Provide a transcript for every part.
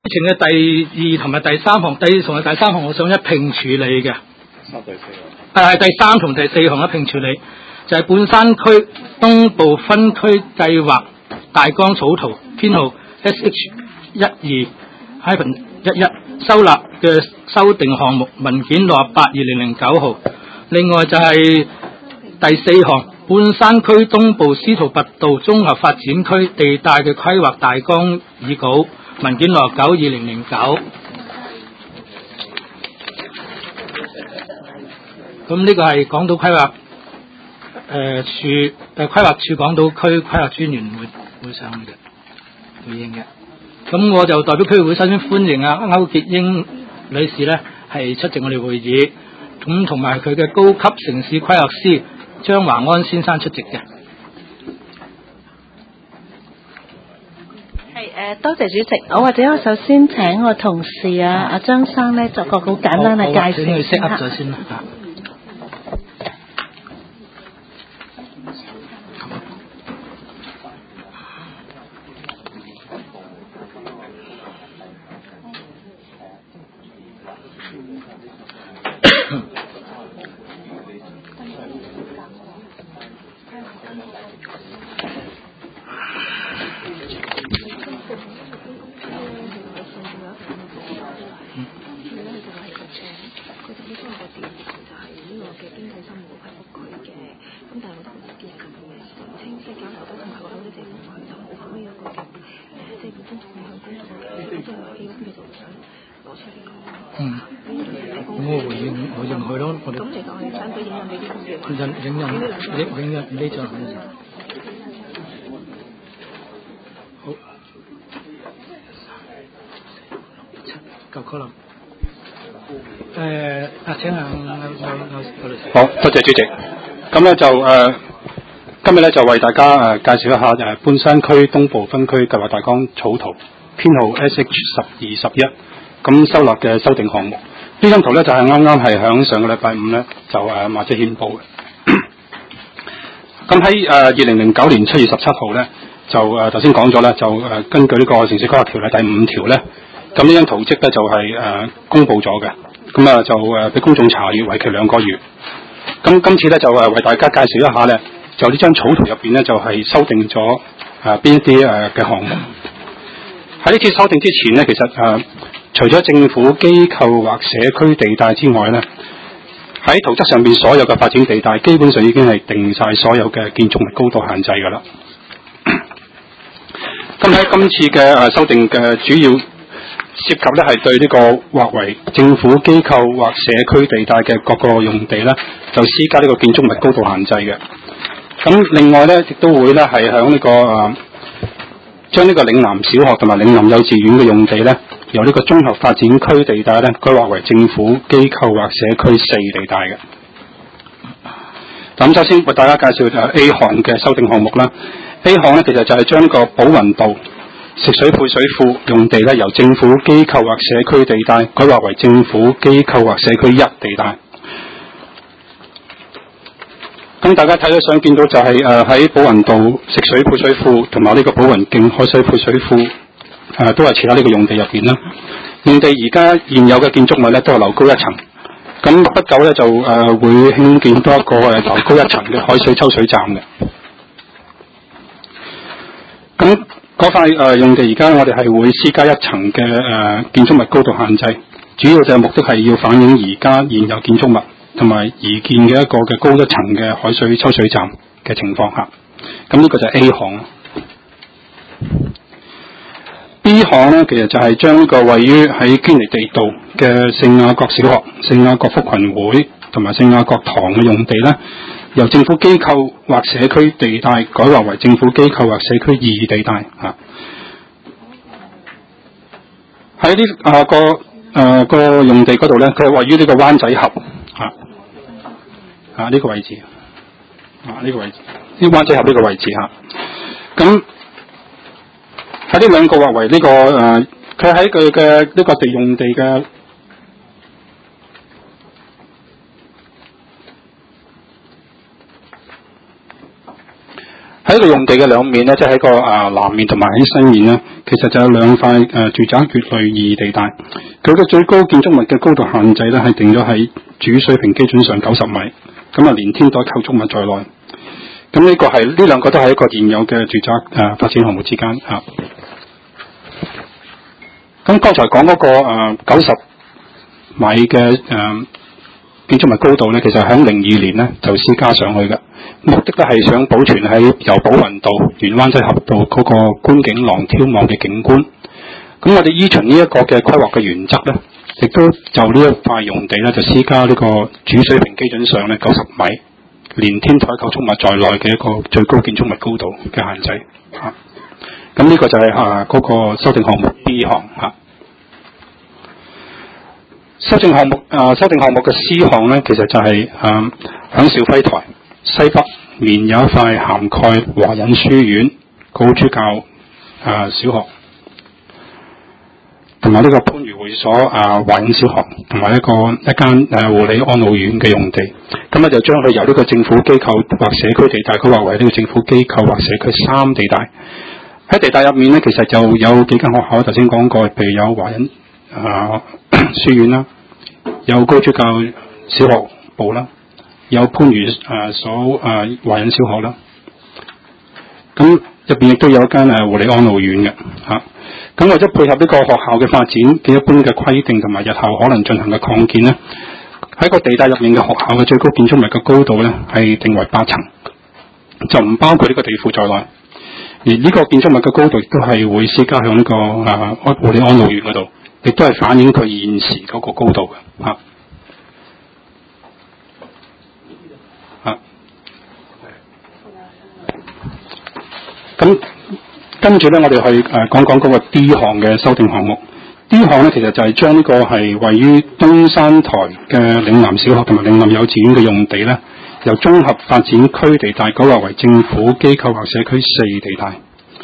程嘅第二同埋第三項，第二同埋第三項，我想一併處理嘅。係第三同第四項一併處理，就係半山區東部分區計劃大綱草圖編號 SH12-11收納嘅修訂項目文件68-2009號。另外就係第四項半山區東部司徒拔道綜合發展區地帶嘅規劃大綱議稿文件69-2009。咁呢個係港島規劃規劃處港島區規劃專員會上嘅回應嘅。咁我就代表區議會首先歡迎歐潔英女士呢係出席我哋會議，咁同埋佢嘅高級城市規劃師張華安先生出席嘅。 多謝主席，我首先請我同事阿張生呢作個好簡單嘅介紹。 請佢set up咗先啦。我認佢咯，我哋。咁其實我哋想俾影印俾啲公眾。影印呢張。好。夠可能。請好，多謝主席。咁咧就今日咧就為大家介紹一下半山區東部分區計劃大綱草圖編號 SH12-11。咁收納嘅修訂項目，呢張圖咧就係啱啱係響上個禮拜五咧就馬姐獻報嘅。咁喺2009年7月17號咧就頭先講咗咧就根據呢個城市規劃條例第5條咧，咁呢張圖則咧就係公佈咗嘅，咁就俾公眾查閱，為期2個月。咁今次咧就為大家介紹一下咧，就呢張草圖入邊咧就係修訂咗邊一啲嘅項目。喺呢次修訂之前咧，其實除咗政府機構或社區地帶之外咧，喺圖則上面所有嘅發展地帶基本上已經係定晒所有嘅建築物高度限制㗎啦。咁喺今次嘅修訂嘅主要涉及咧係對呢個劃為政府機構或社區地帶嘅各個用地咧，就施加呢個建築物高度限制嘅。咁另外咧亦都會咧係響呢個將呢個嶺南小學同埋嶺南幼稚園嘅用地咧，由呢個綜合發展區地帶咧，規劃為政府機構或社區4地帶嘅。咁首先為大家介紹A 項嘅修訂項目啦。A 項咧其實就係將呢個寶雲道食水配水庫用地咧，由政府機構或社區地帶規劃為政府機構或社區1地帶。咁大家睇到相見到就係喺寶雲道食水配水庫同埋呢個寶雲徑海水配水庫都係設喺呢個用地入邊啦。用地而家現有嘅建築物咧都係樓高1層，咁不久咧就會興建多一個樓高1層嘅海水抽水站嘅。咁嗰塊用地而家我哋係會施加1層嘅建築物高度限制，主要就係目的係要反映而家現有建築物同埋擬建嘅一個嘅高1層嘅海水抽水站嘅情況下。咁呢個就係 A 項。B 項咧，其實就係將呢個位於喺堅尼地道嘅聖雅各小學、聖雅各福群會同埋聖雅各堂嘅用地咧，由政府機構或社區地帶改劃為政府機構或社區2地帶嚇。喺呢個用地嗰度咧，佢係位於呢個灣仔峽嚇呢個位置呢個位置，呢灣仔峽呢個位置嚇。咁喺呢兩個劃為呢個佢喺佢嘅呢個地用地嘅喺個用地嘅兩面咧，即係喺個南面同埋喺西面咧，其實就有兩塊住宅乙類2地帶。佢嘅最高建築物嘅高度限制咧係定咗喺主水平基準上90米，咁啊連天台構築物在內。咁呢兩個都係一個現有嘅住宅發展項目之間啊。咁剛才講嗰個90米嘅建築物高度咧，其實喺02年咧就施加上去嘅，目的咧係想保存喺由寶雲道、沿灣仔峽道嗰個觀景廊眺望嘅景觀。咁我哋依循呢一個嘅規劃嘅原則咧，亦都就呢一塊用地咧就施加呢個主水平基準上咧90米，連天台構築物在內嘅一個最高建築物高度嘅限制。咁呢個就係嗰個修訂項目 B 項嚇。修訂項目嘅 C 項咧，其實就係響肇輝台西北面有一塊涵蓋華仁書院、高主教小學，同埋呢個番禺會所華仁小學，同埋一間護理安老院嘅用地。咁咧就將佢由呢個政府機構或社區地帶，佢劃為呢個政府機構或社區3地帶。喺地帶入面咧，其實就有幾間學校，頭先講過，譬如有華仁書院啦，有高主教小學部啦，有番禺華仁小學啦。咁入邊亦都有一間護理安老院嘅嚇。咁為咗配合呢個學校嘅發展嘅一般嘅規定，同埋日後可能進行嘅擴建咧，喺個地帶入面嘅學校嘅最高建築物嘅高度咧係定為8層，就唔包括呢個地庫在內。而呢個建築物嘅高度亦都係會施加向呢個護理安老院嗰度，亦都係反映佢現時嗰個高度嘅嚇。咁跟住咧，我哋去講講嗰個 D 項嘅修訂項目。D 項咧，其實就係將呢個係位於東山台嘅嶺南小學同埋嶺南幼稚園嘅用地咧，由綜合發展區地帶改劃為政府機構或社區4地帶。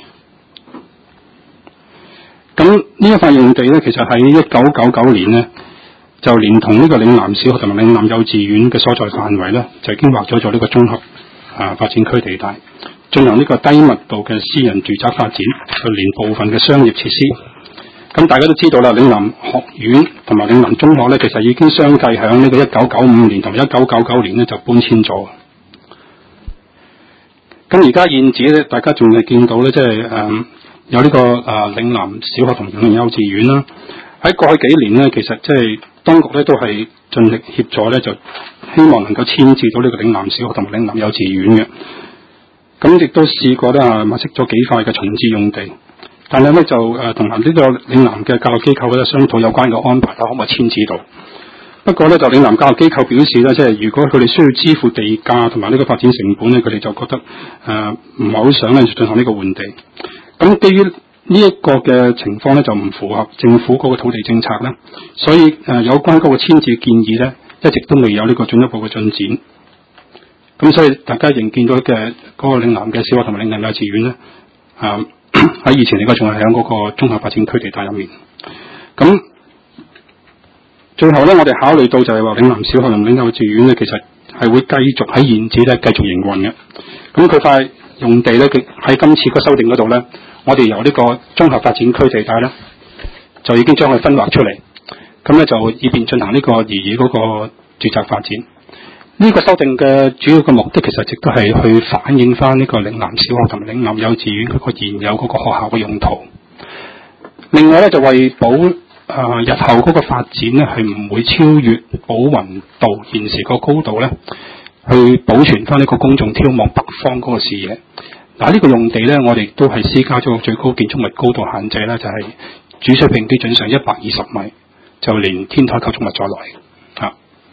咁呢一塊用地咧，其實喺1999年咧，就連同呢個嶺南小學同埋嶺南幼稚園嘅所在範圍咧，就已經劃咗做呢個綜合發展區地帶，進行呢個低密度嘅私人住宅發展，就連部分嘅商業設施。咁大家都知道啦，嶺南學院同埋嶺南中學咧，其實已經相繼響呢個1995年同埋1999年咧就搬遷咗。咁而家現址咧，大家仲係見到咧，即係有呢個嶺南小學同嶺南幼稚園啦。喺過去幾年咧，其實即係當局咧都係盡力協助咧，就希望能夠遷置到呢個嶺南小學同埋嶺南幼稚園嘅。咁亦都試過咧物色咗幾塊嘅重置用地，但係咧就同埋呢個嶺南嘅教育機構咧商討有關嘅安排，睇可唔可以遷置到。不過咧就嶺南教育機構表示咧，即係如果佢哋需要支付地價同埋呢個發展成本咧，佢哋就覺得唔係好想咧進行呢個換地。咁基於呢一個嘅情況咧，就唔符合政府嗰個土地政策啦，所以有關嗰個遷置建議咧，一直都未有呢個進一步嘅進展。咁所以大家仍見到嘅嗰個嶺南嘅小學同埋嶺南幼稚園咧，喺以前嚟講仲係喺嗰個綜合發展區地帶入面。咁最後咧，我哋考慮到就係話嶺南小學同嶺南幼稚園咧，其實係會繼續喺現址咧繼續營運嘅。咁佢塊用地咧，喺今次個修訂嗰度咧，我哋由呢個綜合發展區地帶咧，就已經將佢分劃出嚟，咁咧就以便進行呢個擬議嗰個住宅發展。呢個修訂嘅主要嘅目的，其實亦都係去反映翻呢個嶺南小學同埋嶺南幼稚園嗰個現有嗰個學校嘅用途。另外咧，就為保日後嗰個發展咧係唔會超越寶雲道現時個高度咧，去保存翻呢個公眾眺望北方嗰個視野。嗱，呢個用地咧，我哋都係施加咗個最高建築物高度限制咧，就係主水平基準上120米，就連天台構築物在內嚇。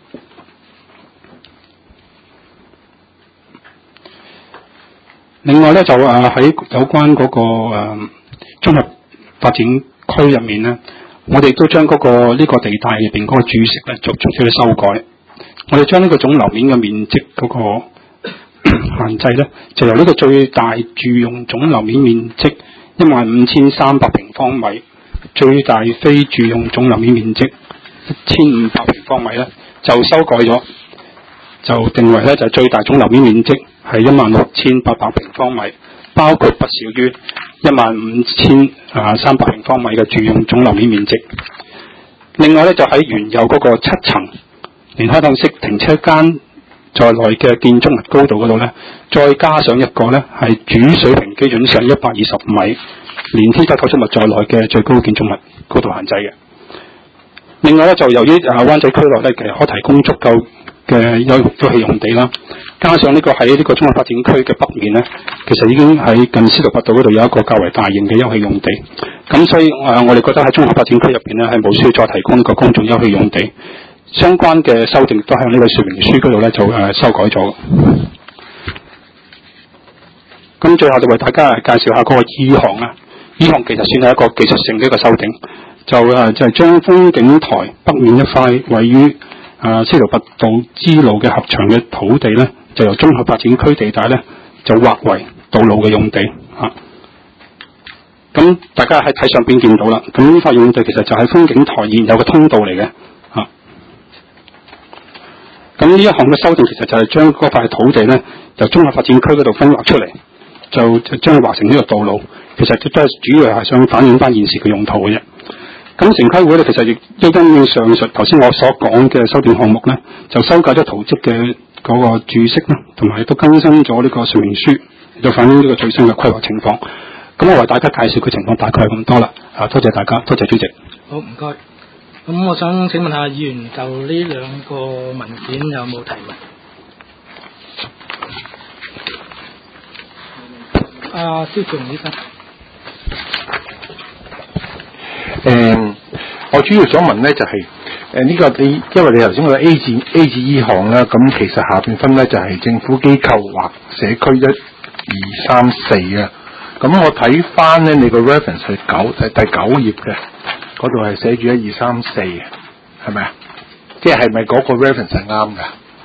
另外咧，就喺有關嗰個綜合發展區入面咧，我哋都將呢個地帶入邊嗰個注釋咧作出咗修改。我哋將呢個總樓面嘅面積嗰個限制咧，就由呢個最大住用總樓面面積15300平方米，最大非住用總樓面面積1500平方米咧，就修改咗，就定為咧就最大總樓面面積係16800平方米， 包括不少於15,300平方米嘅住用總樓面面積。另外咧，就喺原有嗰個7層連開放式停車間在內嘅建築物高度嗰度咧，再加上一個咧係主水平基準上120米，連天台構築物在內嘅最高建築物高度限制嘅。另外咧，就由於灣仔區內咧其實可提供足夠嘅休憩用地啦，加上呢個喺呢個綜合發展區嘅北面咧，其實已經喺近司徒拔道嗰度有一個較為大型嘅休憩用地。咁所以我哋覺得喺綜合發展區入邊咧係冇需要再提供呢個公眾休憩用地。相關嘅修訂都喺呢個說明書嗰度咧就修改咗。咁最後就為大家介紹下嗰個 E 項啦。E 項其實算係一個技術性嘅一個修訂，就係將風景台北面一塊位於司徒拔道支路嘅合場嘅土地咧，就由綜合發展區地帶咧就劃為道路嘅用地嚇。咁大家喺睇上邊見到啦，咁呢塊用地其實就係風景台現有嘅通道嚟嘅嚇。咁呢一項嘅修訂其實就係將嗰塊土地咧由綜合發展區嗰度分劃出嚟，就將佢劃成呢個道路。其實都係主要係想反映翻現時嘅用途嘅啫。咁城規會咧，其實亦都因應上述頭先我所講嘅修訂項目咧，就修改咗圖則嘅嗰個注釋啦，同埋亦都更新咗呢個說明書，就反映呢個最新嘅規劃情況。咁我為大家介紹嘅情況大概係咁多啦。多謝大家，多謝主席。 好，唔該。咁我想請問下議員就呢兩個文件有冇提問？蕭志榮醫生。 我主要想問咧就係呢個你，因為你頭先個 A 至 E 項啦，咁其實下邊分咧就係政府機構或社區1、2、3、4啊。咁我睇翻咧你個 reference 係第9頁嘅，嗰度係寫住1、2、3、4嘅，係咪啊？即係咪嗰個 reference 係啱㗎？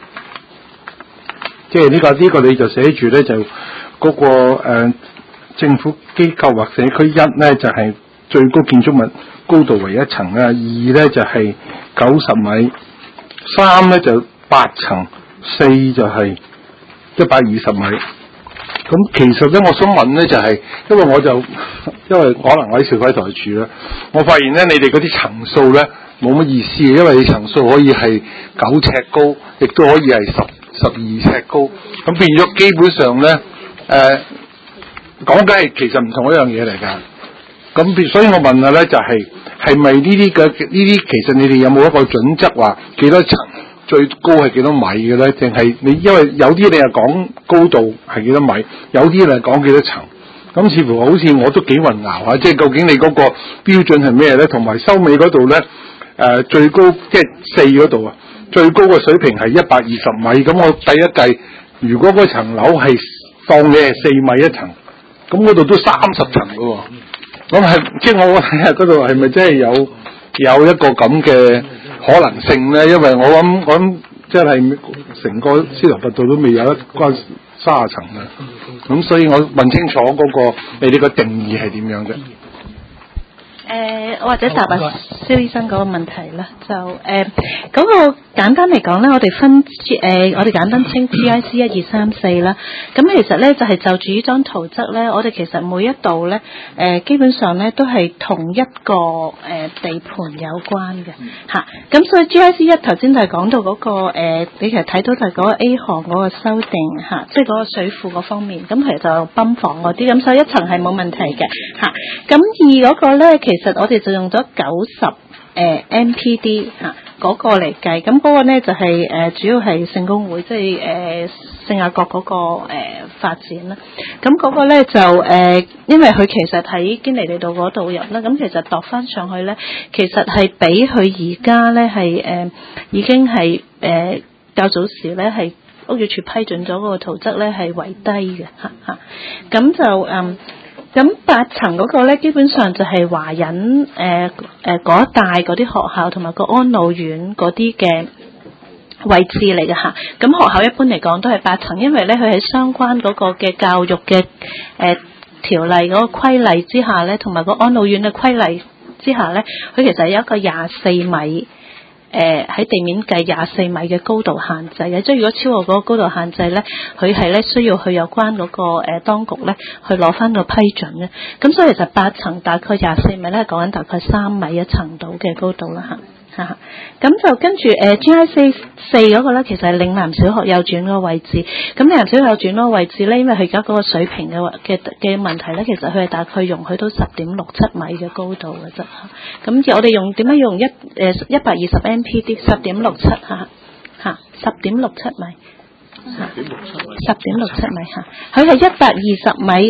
即係呢個你就寫住咧就嗰個政府機構或社區1咧就係最高建築物高度為1層啊，2咧就係90米，3咧就8層，4就係120米。咁其實咧，我想問咧就係，因為可能我喺肇輝台住啦，我發現咧你哋嗰啲層數咧冇乜意思嘅，因為你層數可以係9尺高，亦都可以係12尺高，咁變咗基本上咧講緊係其實唔同一樣嘢嚟㗎。咁所以我問下咧就係咪呢啲其實你哋有冇一個準則話幾多層最高係幾多米嘅咧？定係你因為有啲你係講高度係幾多米，有啲你係講幾多層？咁似乎好似我都幾混淆啊！即係究竟你嗰個標準係咩咧？同埋收尾嗰度咧最高即係4嗰度啊，最高嘅水平係120米。咁我計一計，如果嗰層樓係當你係4米一層，咁嗰度都30層㗎喎。咁係即係我睇下嗰度係咪真係有一個咁嘅可能性咧？因為我諗即係成個司徒拔道都未有一關30層嘅，咁所以我問清楚嗰個你哋個定義係點樣啫？ 或者答下蕭醫生嗰個問題啦，就嗰個簡單嚟講咧，我哋簡單稱 GIC 1、2、3、4啦。咁其實咧就係就住呢張圖則咧，我哋其實每一度咧基本上咧都係同一個地盤有關嘅嚇。咁所以 GIC 1頭先就係講到嗰個你其實睇到就係嗰個 A 項嗰個修訂嚇，即係嗰個水庫嗰方面。咁其實就泵房嗰啲，咁所以1層係冇問題嘅嚇。咁2嗰個咧其實我哋就用咗90MPD 嗰個嚟計，咁嗰個咧就係主要係聖公會，即係聖雅各嗰個發展啦。咁嗰個咧就因為佢其實喺堅尼地道嗰度入啦，咁其實度翻上去咧，其實係比佢而家咧係已經係較早時咧係屋宇署批准咗嗰個圖則咧係為低嘅嚇。咁就咁8層嗰個咧，基本上就係華仁嗰一帶嗰啲學校同埋個安老院嗰啲嘅位置嚟嘅嚇。咁學校一般嚟講都係8層，因為咧佢喺相關嗰個嘅教育嘅條例嗰個規例之下咧，同埋個安老院嘅規例之下咧，佢其實有一個24米喺地面計24米嘅高度限制嘅，即係如果超過嗰個高度限制咧，佢係咧需要去有關嗰個當局咧去攞翻個批准嘅。咁所以其實8層大概24米咧，講緊大概3米一層度嘅高度啦嚇。咁就跟住GIC 4嗰個咧，其實係嶺南小學幼稚園嗰個位置。咁嶺南小學幼稚園嗰個位置咧，因為佢而家嗰個水平嘅問題咧，其實佢係大概容許到10.67米嘅高度嘅啫。咁我哋用點樣用120 MPD 10.67嚇10.67米。10.67米嚇，佢係120米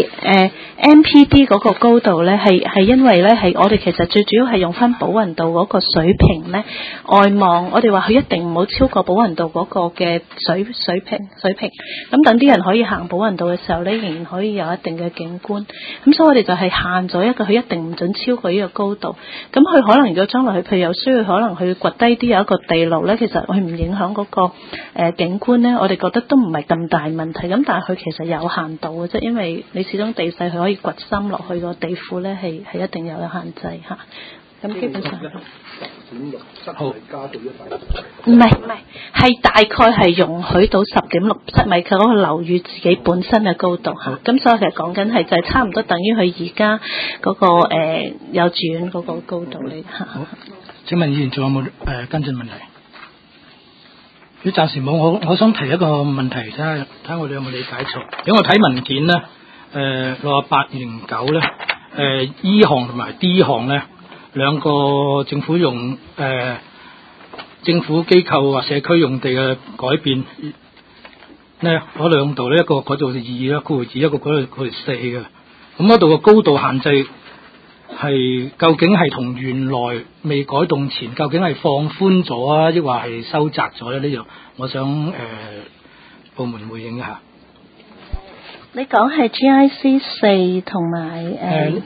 MPD 嗰個高度咧，係因為咧係我哋其實最主要係用翻寶雲道嗰個水平咧外望，我哋話佢一定唔好超過寶雲道嗰個嘅水平，咁等啲人可以行寶雲道嘅時候咧，仍然可以有一定嘅景觀。咁所以我哋就係限咗一個，佢一定唔準超過呢個高度。咁佢可能如果將來佢譬如有需要，可能去掘低啲有一個地牢咧，其實佢唔影響嗰個景觀咧，我哋覺得都唔係咁大問題，咁但係佢其實有限度嘅啫，因為你始終地勢佢可以掘深落去個地庫咧，係一定有限制嚇。咁基本上好加到120。 唔係，係大概係容許到10.67米佢嗰個樓宇自己本身嘅高度嚇。咁所以其實講緊係就係差唔多等於佢而家嗰個幼稚園嗰個高度嚟嚇。 好，請問議員仲有冇跟進問題？佢暫時冇，我想提一個問題，睇下我哋有冇理解錯。因為我睇文件咧，68-209咧，E 項同埋 D 項咧，兩個政府用政府機構或社區用地嘅改變咧，嗰兩度咧，一個改到2啦，括弧2，一個改到4嘅。咁嗰度嘅高度限制係究竟係同原來未改動前究竟係放寬咗啊，抑或係收窄咗咧？呢樣我想部門回應一下。 你講係 GIC 4同埋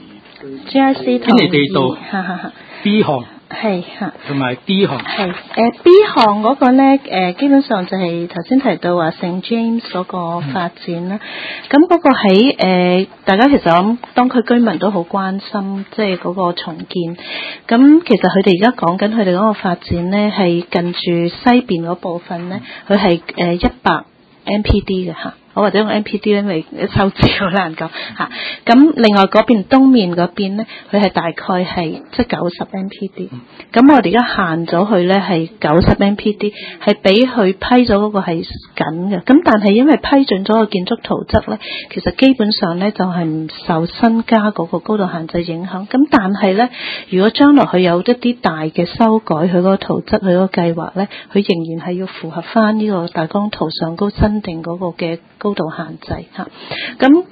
GIC 同堅尼地道 B 項係嚇， 同埋 D 項係B 項嗰個咧基本上就係頭先提到話聖 James 嗰個發展啦。咁嗰個喺大家其實我諗當區居民都好關心，即係嗰個重建。咁其實佢哋而家講緊佢哋嗰個發展咧，係近住西邊嗰部分咧，佢係100 MPD 嘅嚇。我或者用 MPD 咧，因為數字好難講嚇。咁另外嗰邊東面嗰邊咧，佢係大概係即係90 MPD。咁我哋而家限咗佢咧係90 MPD，係俾佢批咗嗰個係緊嘅。咁但係因為批准咗個建築圖則咧，其實基本上咧就係唔受新加嗰個高度限制影響。咁但係咧，如果將來佢有一啲大嘅修改，佢嗰個圖則佢嗰個計劃咧，佢仍然係要符合翻呢個大綱圖上高新定嗰個嘅高度限制嚇，咁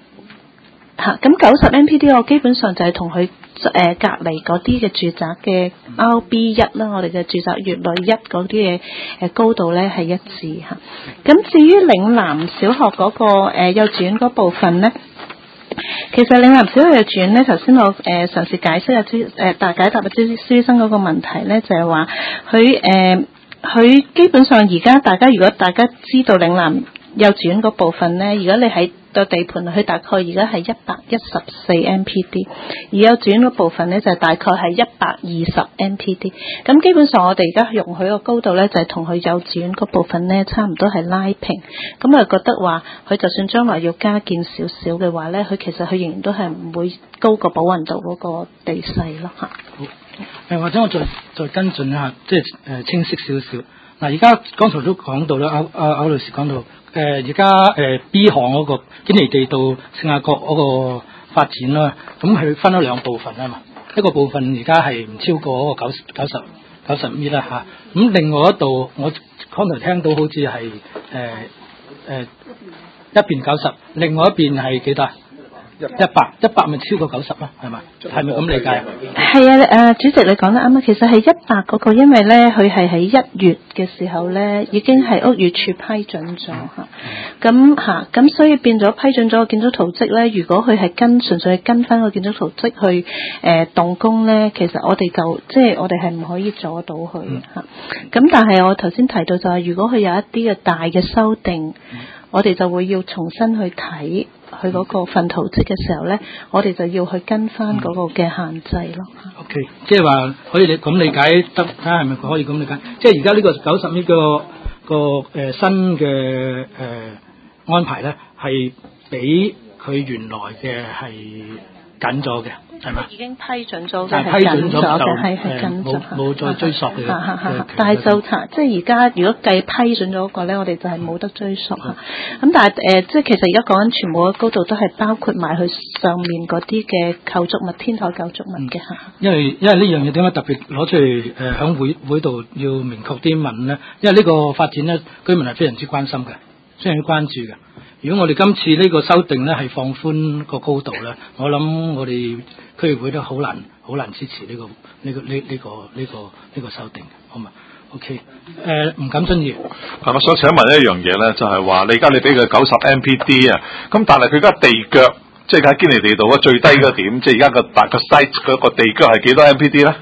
90 MPD 我基本上就係同佢隔離嗰啲嘅住宅嘅 RB1 啦，我哋嘅住宅乙類1嗰啲嘅高度咧係一致嚇。咁至於嶺南小學嗰個幼稚園嗰部分咧，其實嶺南小學幼稚園咧，頭先我嘗試解釋解答蕭生嗰個問題咧，就係話佢基本上而家如果大家知道嶺南幼稚園嗰部分咧，如果你喺個地盤，佢大概而家係114 MPD， 而幼稚園嗰部分咧就大概係120 MPD。咁基本上我哋而家容許個高度咧，就係同佢幼稚園嗰部分咧差唔多係拉平。咁我覺得話，佢就算將來要加建少少嘅話咧，佢其實佢仍然都係唔會高過寶雲道嗰個地勢咯嚇。 好，或者我再跟進一下，即係清晰少少。嗱，而家剛才都講到啦，歐女士講到，而家B 項嗰個堅尼地道聖雅各嗰個發展啦，咁佢分咗兩部分啊嘛，一個部分而家係唔超過嗰個90米啦嚇，咁另外一度我剛才聽到好似係一邊90，另外一邊係幾多？100咪超過90啦，係咪？係咪咁理解？ 係啊，主席你講得啱啊。其實係100嗰個，因為咧佢係喺1月嘅時候咧，已經係屋宇署批准咗嚇。咁所以變咗批准咗個建築圖則咧。如果佢係純粹係跟翻個建築圖則去動工咧，其實我哋即係我哋係唔可以阻到佢嚇。咁但係我頭先提到就係，如果佢有一啲嘅大嘅修訂。 我哋就會要重新去睇佢嗰個份圖則嘅時候咧，我哋就要去跟翻嗰個嘅限制咯。 OK， 即係話可以你咁理解得，睇下係咪可以咁理解？即係而家呢個90呢個新嘅安排咧，係比佢原來嘅係緊咗嘅，係咪？ 已經批准咗嘅， 係批准咗嘅，係緊咗， 冇再追溯嘅。 但係就即係而家如果計批准咗嗰個咧，我哋就係冇得追溯嚇。咁但係即係其實而家講緊全部嘅高度都係包括埋佢上面嗰啲嘅構築物、天台構築物嘅嚇。因為呢樣嘢點解特別攞出嚟響會度要明確啲問咧？因為呢個發展咧，居民係非常之關心嘅，非常之關注嘅。如果我哋今次呢個修訂咧係放寬個高度咧，我諗我哋區議會都好難支持呢個修訂，好嘛 ？OK， 吳錦津議員， 我想請問一樣嘢咧，就係話你而家你俾佢90 MPD 啊，咁但係佢而家地腳即係喺堅尼地道嘅最低嗰點，即係而家個大個 site 嗰個地腳係幾多 MPD 咧？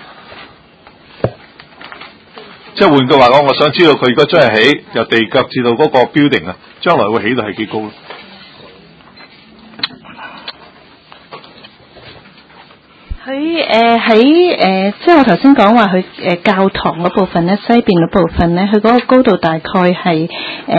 即係換句話講，我想知道佢如果真係起由地腳至到嗰個 building 啊，將來會起到係幾高咧？ 佢喺即係我頭先講話佢教堂嗰部分咧，西邊嗰部分咧，佢嗰個高度大概係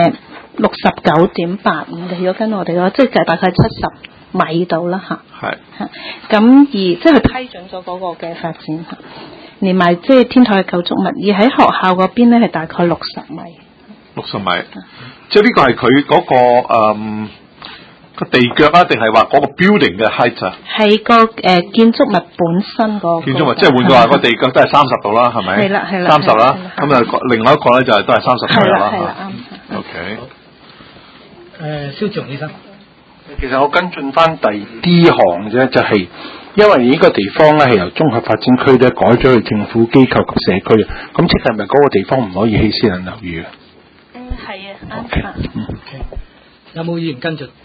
69.85嘅，如果跟我哋嗰即係大概70米度啦嚇。係。咁而即係佢批准咗嗰個嘅發展嚇。連埋即係天台嘅構築物，而喺學校嗰邊咧係大概60米。60米， 即係呢個係佢嗰個個地腳啊，定係話嗰個 building 嘅 height 啊？係個建築物本身個建築物，即係換句話，個地腳都係30度啦，係咪？係啦，30啦。咁啊，另外一個咧就係都係30左右啦。係啦，啱。 OK。蕭志雄醫生， 其實我跟進翻第 D 項啫，就係。因為呢個地方咧係由綜合發展區咧改咗去政府機構及社區啊，咁即係咪嗰個地方唔可以起私人樓宇啊？ 係啊。 OK。有冇議員跟進？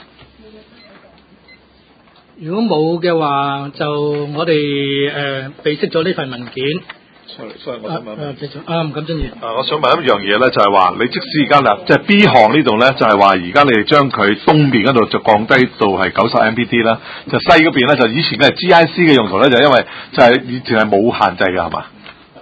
如果冇嘅話，就我哋備悉咗呢份文件。 sorry， 我想問。 繼續。吳錦津議員。 我想問一樣嘢咧，就係話你即使而家嗱，即係 B 項呢度咧，就係話而家你哋將佢東邊嗰度就降低到係90 MPD 啦，就西嗰邊咧就以前嘅 GIC 嘅用途咧，就因為就係以前係冇限制嘅係嘛？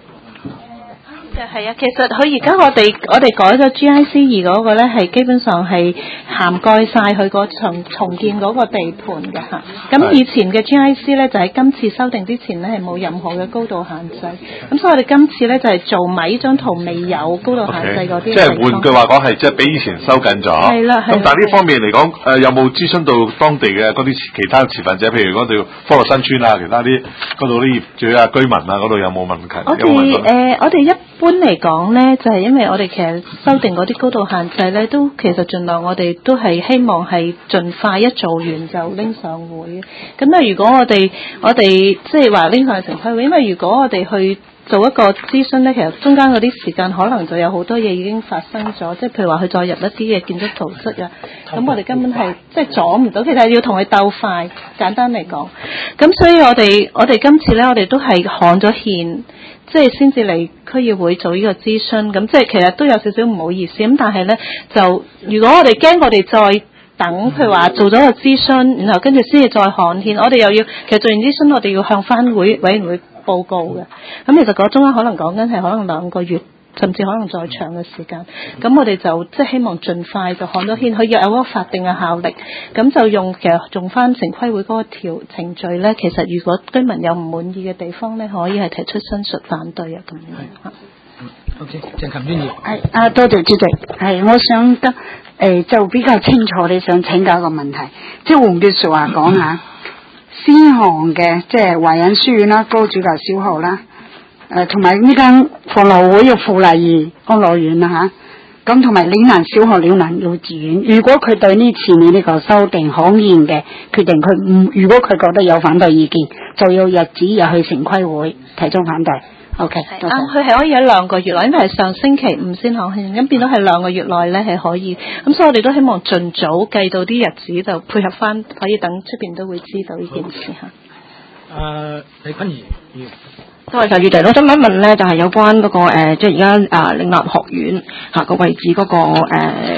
係啊，其實佢而家我哋改咗 GIC 2嗰個咧，係基本上係涵蓋晒佢個重建嗰個地盤嘅嚇。咁以前嘅 GIC 咧，就喺今次修訂之前咧係冇任何嘅高度限制。咁所以我哋今次咧就係做埋呢張圖未有高度限制嗰啲。 即係換句話講係即係比以前收緊咗。係啦。咁但係呢方面嚟講，有冇諮詢到當地嘅嗰啲其他持份者，譬如嗰度科樂新村啊，其他啲嗰度啲業主啊、居民啊嗰度有冇問題？ 我哋一般嚟講咧，就係因為我哋其實修訂嗰啲高度限制咧，都其實盡量我哋都係希望係盡快一做完就拎上會。咁啊，如果我哋即係話拎上去城規會，因為如果我哋去做一個諮詢咧，其實中間嗰啲時間可能就有好多嘢已經發生咗，即係譬如話佢再入一啲嘅建築圖則啊，咁我哋根本係即係阻唔到，其實要同佢鬥快。簡單嚟講，咁所以我哋今次咧，我哋都係刊咗憲。即係先至嚟區議會做呢個諮詢，咁即係其實都有少少唔好意思，咁但係咧就如果我哋驚我哋再等，譬如話做咗個諮詢，然後跟住先至再刊憲，我哋又要其實做完諮詢，我哋要向翻委員會報告嘅，咁其實嗰中間可能講緊係可能2個月。甚至可能再長嘅時間，咁我哋就即係希望盡快就刊咗憲，佢有嗰個法定嘅效力，咁就其實用翻城規會嗰個程序咧。其實如果居民有唔滿意嘅地方咧，可以係提出申述反對啊咁樣嚇。 OK， 鄭琴娟議員。 係多謝主席。係我想得就比較清楚，你想請教一個問題，即係換句説話講下，先行嘅即係華仁書院啦、高主教小學啦。同埋呢間防樂會嘅富麗兒安樂園啦嚇，咁同埋嶺南小學、嶺南幼稚園，如果佢對呢次你呢個修訂刊憲嘅決定，如果佢覺得有反對意見，就要日子入去城規會提出反對。OK， 佢係可以喺2個月內，因為係上星期5先刊憲，咁變咗係2個月內咧係可以。咁所以我哋都希望盡早計到啲日子，就配合翻，可以等出邊都會知道呢件事嚇。 李坤儀議員。 多謝陳主席，我想問一問咧，就係有關嗰個即係而家嶺南學院個位置嗰個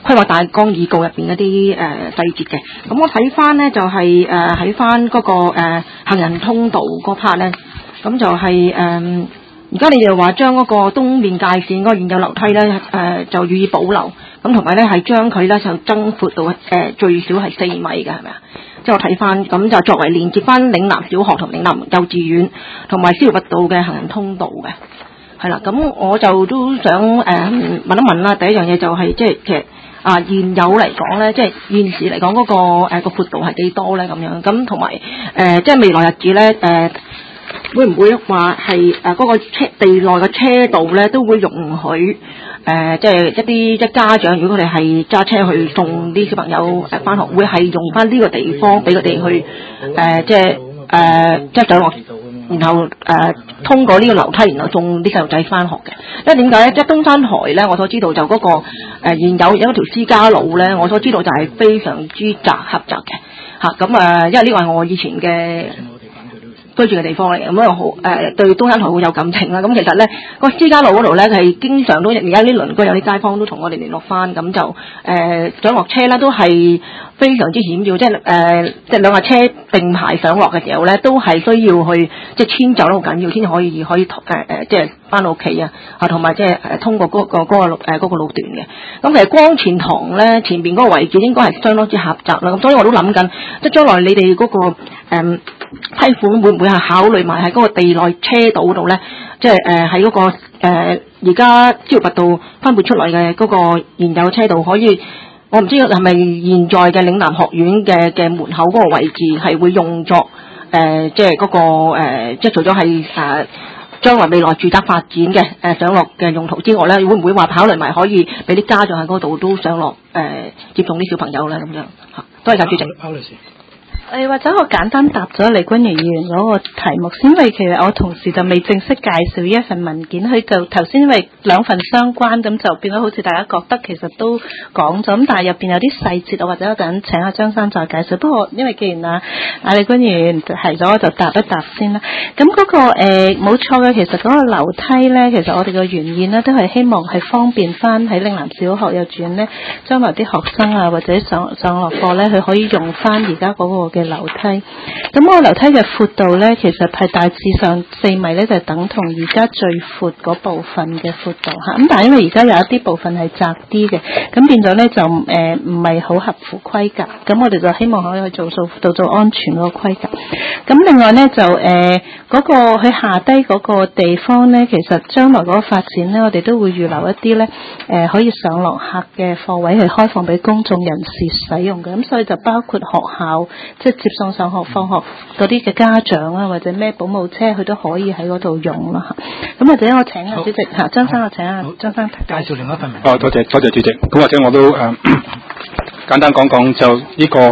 規劃大綱議告入邊一啲細節嘅。咁我睇翻咧就係喺翻嗰個行人通道嗰 part 咧，咁就係而家你哋話將嗰個東面界線嗰個現有樓梯咧就予以保留，咁同埋咧係將佢咧就增闊到最少係4米嘅，係咪啊？即係我睇翻，咁就作為連接翻嶺南小學同嶺南幼稚園同埋司徒拔道嘅行人通道嘅，係啦。咁我就都想問一問啦。第一樣嘢就係即係其實現有嚟講咧，即係現時嚟講嗰個個闊度係幾多咧？咁樣咁同埋即係未來日子咧會唔會話係嗰個地內嘅車道咧都會容許即係一啲家長，如果佢哋係揸車去送啲小朋友返學，會係用返呢個地方俾佢哋去即係走落，然後通過呢個樓梯，然後送啲細路仔返學嘅。因為點解咧？即係東山台咧，我所知道就嗰個現有一條私家路咧，我所知道就係非常之狹窄嘅嚇。咁因為呢個係我以前嘅居住嘅地方嚟，咁好對東山台會有感情啦。咁其實咧個私家路嗰度咧係經常都而家啲鄰居有啲街坊都同我哋聯絡翻，咁就上落車咧都係非常之險要，即係兩架車並排上落嘅時候咧，都係需要去即係遷就得好緊要，先可以即係翻到屋企啊，同埋即係通過嗰個路段嘅。咁其實光前堂咧前邊嗰個位置應該係相當之狹窄啦。咁所以我都諗緊，即係將來你哋嗰個批款會唔會係考慮埋喺嗰個地內車道嗰度咧？即係喺嗰個而家司徒拔道分配出嚟嘅嗰個現有車道，可以我唔知係咪現在嘅嶺南學院嘅門口嗰個位置係會用作即係嗰個即係除咗係將來未來住宅發展嘅上落嘅用途之外咧，會唔會話考慮埋可以俾啲家長喺嗰度都上落接送啲小朋友咧咁樣嚇？多謝主席。 或者我簡單答咗李君如議員嗰個題目先，因為其實我同時就未正式介紹呢一份文件，佢就頭先因為兩份相關，咁就變咗好似大家覺得其實都講咗，咁但係入邊有啲細節，或者我等請阿張生再介紹。不過因為既然李君如議員提咗，我就答一答先啦。咁嗰個冇錯嘅，其實嗰個樓梯咧，其實我哋嘅原意咧都係希望係方便翻喺嶺南小學幼稚園咧，將來啲學生啊或者上落課咧，佢可以用翻而家嗰個嘅樓梯，咁嗰個樓梯嘅闊度咧，其實係大致上4米咧，就等同而家最闊嗰部分嘅闊度嚇。咁但係因為而家有一啲部分係窄啲嘅，咁變咗咧就唔係好合乎規格。咁我哋就希望可以去做安全嗰個規格。咁另外咧就嗰個佢下低嗰個地方咧，其實將來嗰個發展咧，我哋都會預留一啲咧可以上落客嘅課位係開放俾公眾人士使用嘅。咁所以就包括學校即係接送上學放學嗰啲嘅家長啊，或者咩保姆車，佢都可以喺嗰度用啦嚇。咁或者我請主席張生，我請張生介紹另一份文。 多謝主席。咁或者我都簡單講就呢個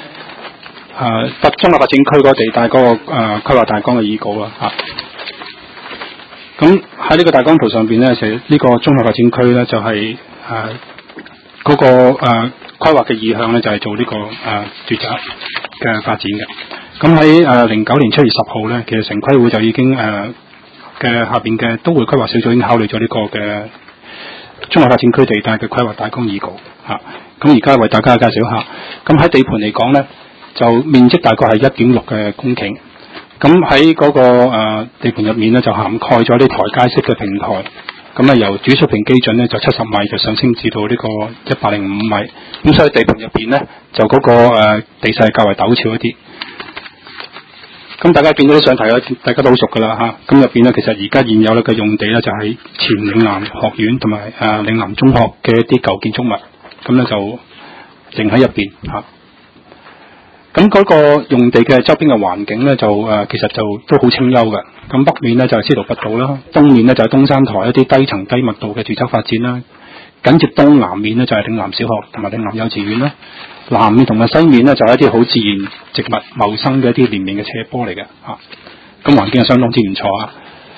中立發展區嗰個地帶嗰個規劃大綱嘅議告啦嚇。咁喺呢個大綱圖上邊咧，其實呢個中立發展區咧就係嗰個規劃嘅意向咧，就係做呢個住宅嘅發展嘅。咁喺09年7月10號咧，其實城規會就已經嘅下邊嘅都會規劃小組已經考慮咗呢個嘅中立發展區地帶嘅規劃大綱議告嚇。咁而家為大家介紹一下。咁喺地盤嚟講咧，就面積大概係1.6嘅公頃。咁喺嗰個地盤入面咧，就涵蓋咗啲台階式嘅平台。咁由主水平基準咧就70米，就上升至到呢個105米。咁所以地盤入邊咧，就嗰個地勢較為陡峭一啲。咁大家見到啲相題咧，大家都好熟噶啦嚇。咁入邊咧，其實而家現有嘅用地咧，就係前嶺南學院同埋嶺南中學嘅一啲舊建築物，咁咧就仍喺入邊嚇。咁嗰個用地嘅周邊嘅環境咧，就其實就都好清幽嘅。咁北面咧就係司徒拔道啦，東面咧就係東山台一啲低層低密度嘅住宅發展啦。緊接東南面咧就係嶺南小學同埋嶺南幼稚園啦。南面同埋西面咧就係一啲好自然植物茂生嘅一啲連綿嘅斜坡嚟嘅嚇。咁環境係相當之唔錯啊。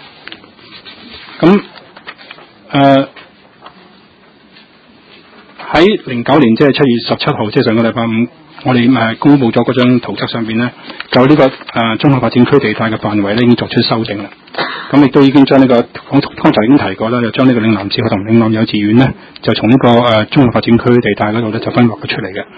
咁喺09年即係7月17號，即係上個禮拜五。我哋公布咗嗰張圖則上邊咧，就呢個中學發展區地帶嘅範圍咧已經作出修正啦。 咁亦都已經將呢個剛才已經提過啦，就將呢個嶺南小學同嶺南幼稚園咧，就從呢個綜合發展區地帶嗰度咧就分劃咗出嚟嘅。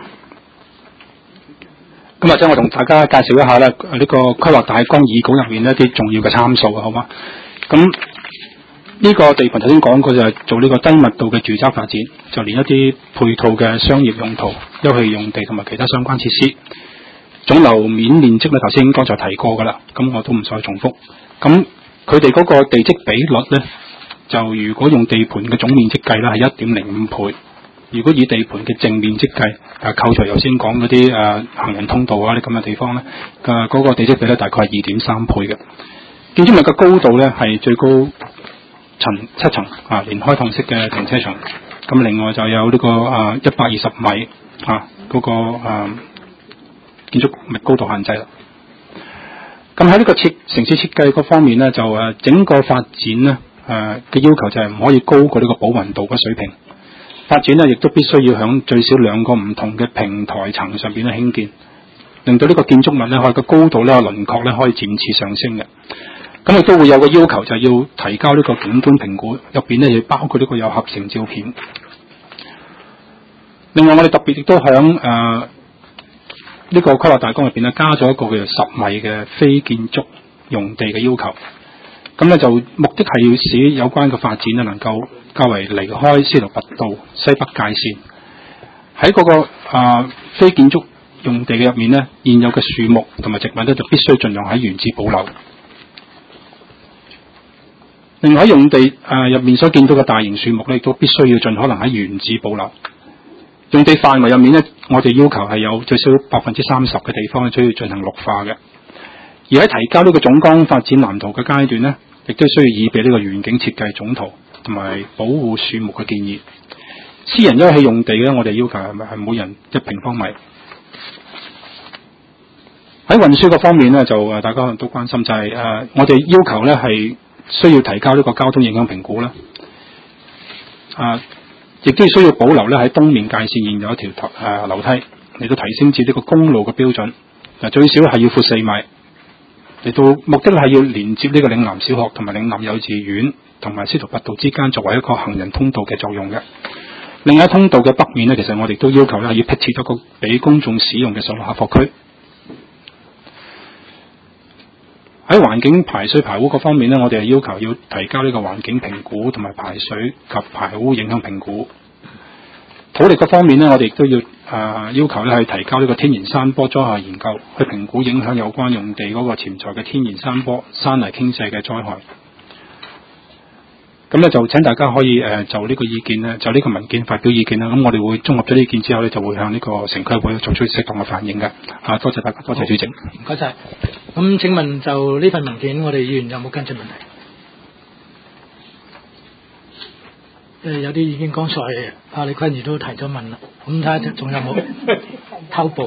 咁或者我同大家介紹一下咧，呢個規劃大綱議稿入面一啲重要嘅參數啊，好嗎？咁呢個地盤頭先講過就係做呢個低密度嘅住宅發展，就連一啲配套嘅商業用途、休憩用地同埋其他相關設施。總樓面面積咧，頭先剛才提過㗎啦，咁我都唔再重複。咁佢哋嗰個地積比率咧，就如果用地盤嘅總面積計咧，係 1.05 倍。如果以地盤嘅淨面積計，扣除頭先講嗰啲行人通道啊啲咁嘅地方咧，嗰個地積比率大概係 2.3 倍嘅。建築物嘅高度咧係最高7層連開放式嘅停車場。咁另外就有呢個120米嗰個建築物高度限制啦。咁喺呢個城市設計嗰方面咧，就整個發展咧嘅要求就係唔可以高過呢個寶雲道嘅水平。發展咧亦都必須要響最少2個唔同嘅平台層上邊咧興建，令到呢個建築物咧可以個高度咧輪廓咧可以漸次上升嘅。咁亦都會有個要求就係要提交呢個景觀評估，入邊咧要包括呢個有合成照片。另外我哋特別亦都響呢個規劃大綱入邊咧加咗一個叫做10米嘅非建築用地嘅要求。咁咧就目的係要使有關嘅發展咧能夠較為離開司徒拔道西北界線。喺嗰個非建築用地嘅入面咧，現有嘅樹木同埋植物咧就必須盡量喺原址保留。另外喺用地入面所見到嘅大型樹木咧，亦都必須要盡可能喺原址保留。用地範圍入面咧，我哋要求係有最少30%嘅地方需要進行綠化嘅。而喺提交呢個總綱發展藍圖嘅階段咧，亦都需要擬備呢個園景設計總圖同埋保護樹木嘅建議。私人休憩用地咧，我哋要求係每人1平方米。喺運輸嗰方面咧，就大家可能都關心就係我哋要求咧係需要提交呢個交通影響評估啦。亦都需要保留咧喺東面界線現有一條樓梯嚟到提升至呢個公路嘅標準。最少係要闊4米。嚟到目的係要連接呢個嶺南小學同埋嶺南幼稚園同埋司徒拔道之間，作為一個行人通道嘅作用嘅。另外通道嘅北面呢，其實我哋都要求咧係要闢設一個俾公眾使用嘅上落客貨區。喺環境排水排污嗰方面呢，我哋係要求要提交呢個環境評估同埋排水及排污影響評估。土力嗰方面呢，我哋亦都要要求咧係提交呢個天然山坡災害研究，去評估影響有關用地嗰個潛在嘅天然山坡山泥傾瀉嘅災害。咁咧就請大家可以就呢個意見咧，就呢個文件發表意見啦。咁我哋會綜合咗呢意見之後咧，就會向呢個城規會作出適當嘅反應嘅。多謝大家，多謝主席。 唔該晒。咁請問就呢份文件，我哋議員有冇跟進問題？有啲已經剛才李坤儀都提咗問啦，咁睇下仲有冇偷步？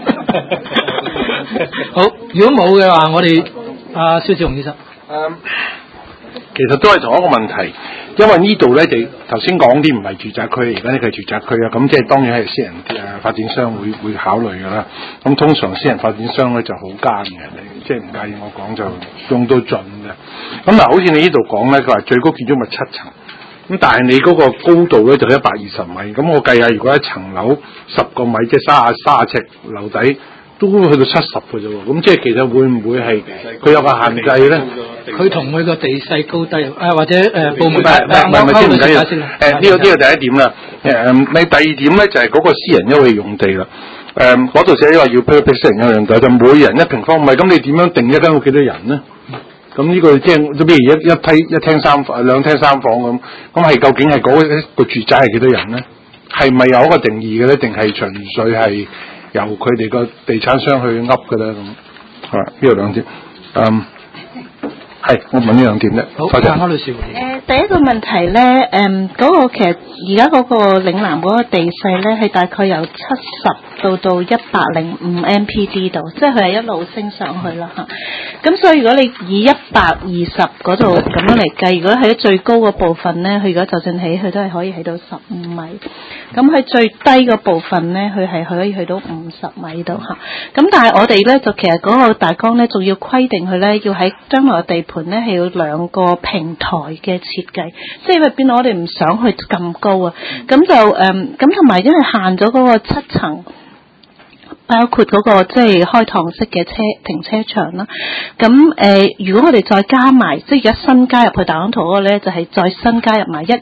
好，如果冇嘅話，我哋蕭志雄醫生。 其實都係同一個問題，因為呢度咧就頭先講啲唔係住宅區，而家呢個係住宅區啊，咁即係當然係私人發展商會考慮㗎啦。咁通常私人發展商咧就好奸嘅，即係唔介意我講就用到盡嘅。咁嗱，好似你呢度講咧，佢話最高建築物7層。咁但係你嗰個高度咧就120米，咁我計下，如果一層樓10個米，即係30尺樓底，都去到70嘅啫喎。咁即係其實會唔會係佢有個限制咧？ 佢同佢個地勢高低或者部門唔係先唔緊要。呢個第一點啦。你第二點咧就係嗰個私人休憩用地啦。嗰度寫話要批私人休憩用地，就每人1平方米。咁你點樣定一間屋幾多人咧？咁呢個即係都譬如一廳3房、2廳3房咁，咁係究竟係嗰個住宅係幾多人咧？係咪有一個定義嘅咧？定係純粹係由佢哋個地產商去噏嘅咧？咁呢度2點。係，我問呢2點啫。 好， 多謝。 柯女士。 第一個問題咧，嗰個其實而家嗰個嶺南嗰個地勢咧，係大概由70到105 MPD 度，即係佢係一路升上去啦嚇。咁所以如果你以120嗰度咁樣嚟計，如果喺最高個部分咧，佢如果就算起，佢都係可以起到15米。咁佢最低個部分咧，佢係可以去到50米度嚇。咁但係我哋咧就其實嗰個大綱咧，仲要規定佢咧要喺將來嘅地盤盤咧係要2個平台嘅設計，即係因為變到我哋唔想去咁高啊，咁就咁同埋因為限咗嗰個7層。包括嗰個即係開趟式嘅停車場啦，咁如果我哋再加埋，即係而家新加入去大綱圖嗰個咧，就係再新加入埋120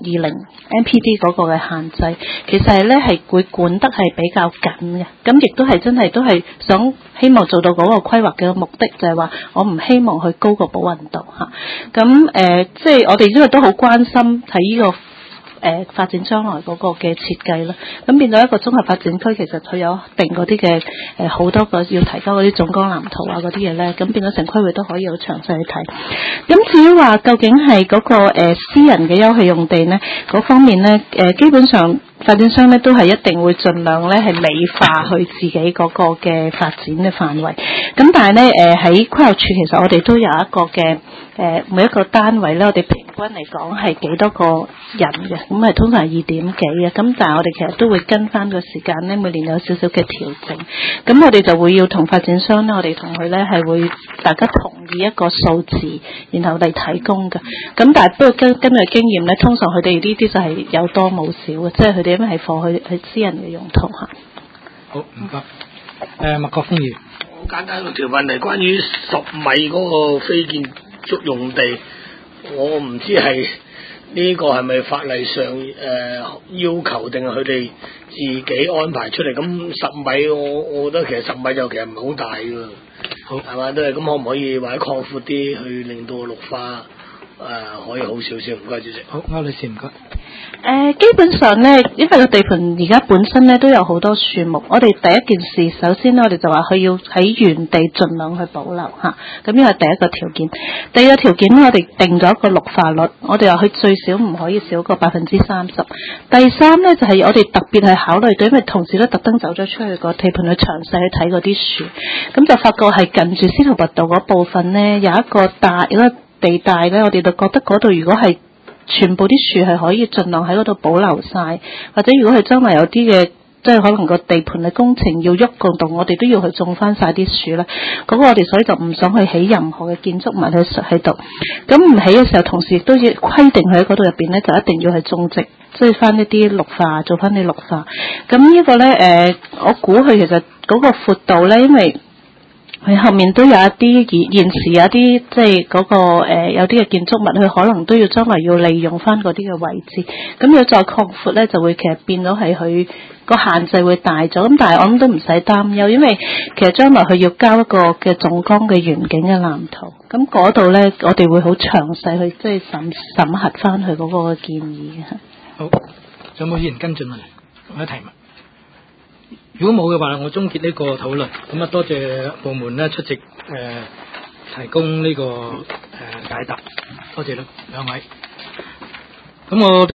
MPD 嗰個嘅限制，其實係咧係會管得係比較緊嘅，咁亦都係真係都係希望做到嗰個規劃嘅目的，就係話我唔希望去高過寶雲道嚇，咁即係我哋因為都好關心睇呢個。發展將來嗰個嘅設計啦，咁變到一個綜合發展區，其實佢有定嗰啲嘅好多個要提交嗰啲總綱藍圖啊嗰啲嘢咧，咁變咗城規會都可以好詳細去睇。咁至於話究竟係嗰個私人嘅休憩用地咧，嗰方面咧基本上發展商咧都係一定會盡量咧係美化佢自己嗰個嘅發展嘅範圍。咁但係咧喺規劃處其實我哋都有一個嘅每一個單位咧，我哋平均嚟講係幾多個人嘅，咁係通常係2點幾嘅。咁但係我哋其實都會跟翻個時間咧，每年有少少嘅調整。咁我哋就會要同發展商咧，我哋同佢咧係會大家同意一個數字，然後嚟提供嘅。咁但係不過根據經驗咧，通常佢哋呢啲就係有多冇少嘅，即係佢哋因為係放去私人嘅用途嚇。 好，唔該。麥國豐議員， 好簡單個條問題，關於10米嗰個非建築用地，我唔知係呢個係咪法例上要求，定係佢哋自己安排出嚟？咁10米我覺得其實10米就其實唔係好大㗎，好係嘛都係咁，可唔可以或者擴闊啲去令到綠化可以好少少？唔該，主席。 好，歐女士唔該。 基本上咧，因為個地盤而家本身咧都有好多樹木，我哋第一件事，首先咧我哋就話佢要喺原地盡量去保留嚇，咁呢個係第一個條件。第二個條件咧，我哋定咗一個綠化率，我哋話佢最少唔可以少過30%。第三咧就係我哋特別係考慮到，因為同事都特登走咗出去個地盤去詳細去睇嗰啲樹，咁就發覺係近住司徒拔道嗰部分咧有一個地帶咧，我哋就覺得嗰度如果係全部啲樹係可以盡量喺嗰度保留晒，或者如果係將來有啲嘅，即係可能個地盤嘅工程要喐個度，我哋都要去種翻晒啲樹啦。嗰個我哋所以就唔想去起任何嘅建築物喺度。咁唔起嘅時候，同時亦都要規定佢喺嗰度入邊咧，就一定要係種植，即係翻一啲綠化，做翻啲綠化。咁呢個咧我估佢其實嗰個闊度咧，因為佢後面都有一啲現時有一啲即係嗰個有啲嘅建築物，佢可能都要將來要利用翻嗰啲嘅位置。咁要再擴闊咧，就會其實變咗係佢個限制會大咗。咁但係我諗都唔使擔憂，因為其實將來佢要交一個嘅總綱嘅園景嘅藍圖。咁嗰度咧，我哋會好詳細去即係審核翻佢嗰個建議嘅。 好，仲有冇議員跟進啊？我一提問。如果冇嘅話，我終結呢個討論。咁啊，多謝部門咧出席提供呢個解答，多謝兩位。咁我